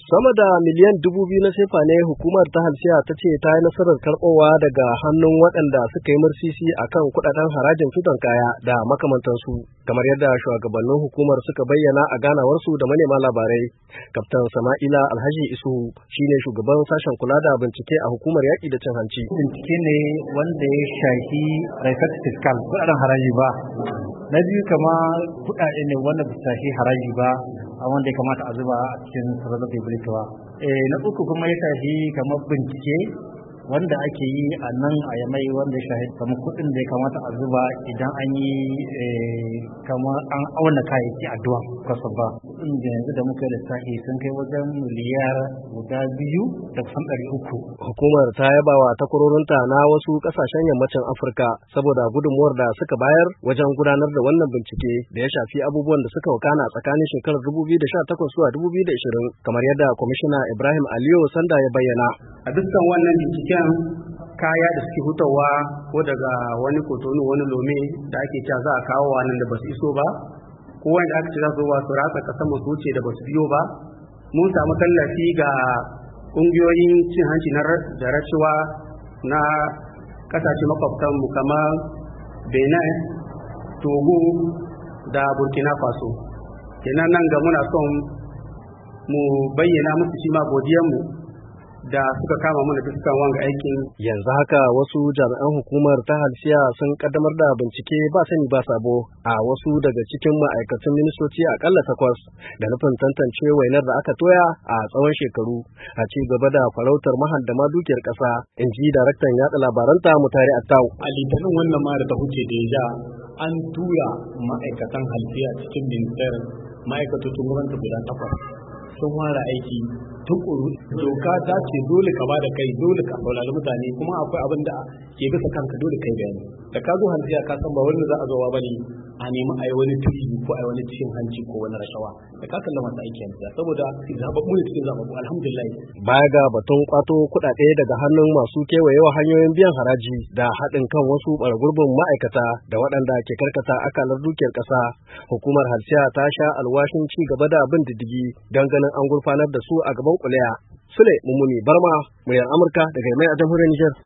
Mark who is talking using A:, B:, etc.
A: Sama da miliyan 2,000 na sefa ne hukumar ta halsiya ta ce ta yi nasarar karɓowa daga hannun waɗanda suka yi mursisi a kan kuɗaɗen harajin fiton kaya da makamantansu, kamar yadda shugabannin hukumar suka bayyana a ganawarsu da manema labarai. Kaftan Sama'ila Alhaji Isu shine shugaban sashen kula da bincike a hukumar yaƙi da cin hanci.
B: Bincike ne wanda ya shafi raifat fiskal kuɗaɗen haraji ba. Na biyu kama kuɗaɗe ne wanda ba su shafi haraji ba, a wanda ya kamata a zuba a cikin sarrafa public ba. Na uku kuma ya shafi kamar bincike wanda ake yi a nan a Yamai, wanda ya shafi kamar kuɗin da ya kamata a zuba idan an yi kamar an auna kayayyaki a duwan kwasa ba. Kuɗin da yanzu da muka lissafi sun kai wajen miliyar guda 2 da kusan 300.
A: Hukumar ta yaba wa takwarorinta na wasu ƙasashen yammacin Afirka saboda gudunmuwar da suka bayar wajen gudanar da wannan bincike da ya shafi abubuwan da suka wakana tsakanin shekarar 2018 zuwa 2020, kamar yadda kwamishina Ibrahim Aliyu Sanda ya bayyana.
C: A dukkan wannan binciken kaya da suke hutawa ko daga wani kotonu wani lome da ake cewa za a kawo wannan da basu iso ba, ko wanda aka ce za su su ratsa kasan masu wuce da basu biyo ba, mun samu tallafi ga ƙungiyoyin cin hanci da rashawa na kasashe makwabtan mu kamar Benin, Togo da Burkina Faso. Kenan nan ga muna son mu bayyana musu shi ma godiyanmu da suka kama mana dukkan wanga aikin.
A: Yanzu haka wasu jami'an hukumar ta halsiya sun kaddamar da bincike ba sani ba sabo a wasu daga cikin ma'aikatan ministoci akalla 8 da nufin tantance wainar da aka toya a tsawon shekaru a ci gaba da farautar mahandama dukiyar ƙasa, in ji daraktan yaɗa labaranta Mutare Attau.
D: A litinin wannan ma da ta huce da ya an tura ma'aikatan halsiya cikin minister ma'aikatocin gwamnati guda 8 sun fara aiki tukuru. Doka ta ce dole ka bada kai, dole ka saurari mutane, kuma akwai abin da ke bisa kanka dole kai bayani. Da ka zo hanziya ka san ba wani za a zo ba ne a nemi a yi wani turi ko a yi wani cin hanci ko wani rashawa. Da ka kalla masu aiki hanziya saboda zababbu ne cikin zababbu, alhamdulillah.
A: Baya ga batun kwato kuɗaɗe daga hannun masu kewayewa hanyoyin biyan haraji da haɗin kan wasu ɓargurbin ma'aikata da waɗanda ke karkata akalar dukiyar ƙasa, hukumar halsiya ta sha alwashin ci gaba da bin diddigi don ganin an gurfanar da su a gaban kuliya. Sule Mummuni Barma, muryar Amurka daga Yamai a jamhuriyar Nijar.